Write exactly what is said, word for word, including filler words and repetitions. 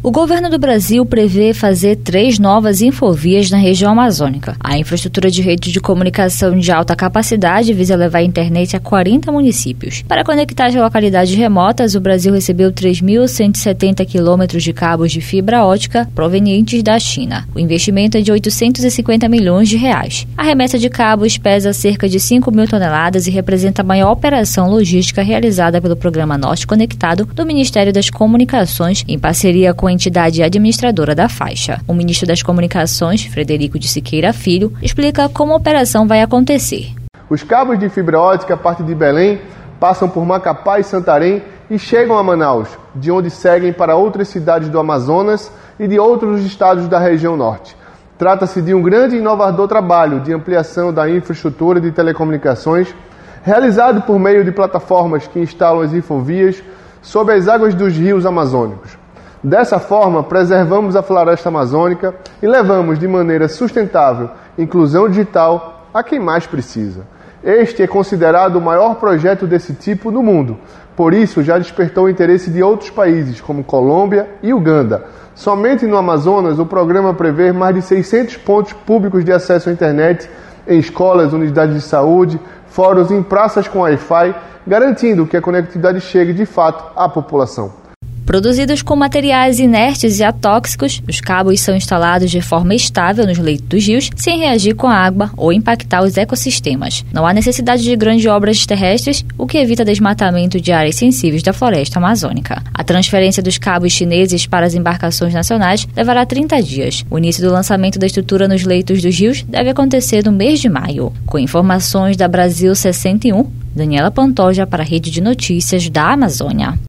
O governo do Brasil prevê fazer três novas infovias na região amazônica. A infraestrutura de rede de comunicação de alta capacidade visa levar a internet a quarenta municípios. Para conectar as localidades remotas, o Brasil recebeu três mil cento e setenta quilômetros de cabos de fibra ótica provenientes da China. O investimento é de oitocentos e cinquenta milhões de reais. A remessa de cabos pesa cerca de cinco mil toneladas e representa a maior operação logística realizada pelo Programa Norte Conectado do Ministério das Comunicações, em parceria com a entidade administradora da faixa. O ministro das Comunicações, Frederico de Siqueira Filho, explica como a operação vai acontecer. Os cabos de fibra ótica a partir de Belém passam por Macapá e Santarém e chegam a Manaus, de onde seguem para outras cidades do Amazonas e de outros estados da região norte. Trata-se de um grande e inovador trabalho de ampliação da infraestrutura de telecomunicações realizado por meio de plataformas que instalam as infovias sob as águas dos rios amazônicos. Dessa forma, preservamos a floresta amazônica e levamos de maneira sustentável inclusão digital a quem mais precisa. Este é considerado o maior projeto desse tipo no mundo, por isso já despertou o interesse de outros países, como Colômbia e Uganda. Somente no Amazonas, o programa prevê mais de seiscentos pontos públicos de acesso à internet em escolas, unidades de saúde, fóruns e em praças com Wi-Fi, garantindo que a conectividade chegue de fato à população. Produzidos com materiais inertes e atóxicos, os cabos são instalados de forma estável nos leitos dos rios, sem reagir com a água ou impactar os ecossistemas. Não há necessidade de grandes obras terrestres, o que evita desmatamento de áreas sensíveis da floresta amazônica. A transferência dos cabos chineses para as embarcações nacionais levará trinta dias. O início do lançamento da estrutura nos leitos dos rios deve acontecer no mês de maio. Com informações da Brasil sessenta e um, Daniela Pantoja para a Rede de Notícias da Amazônia.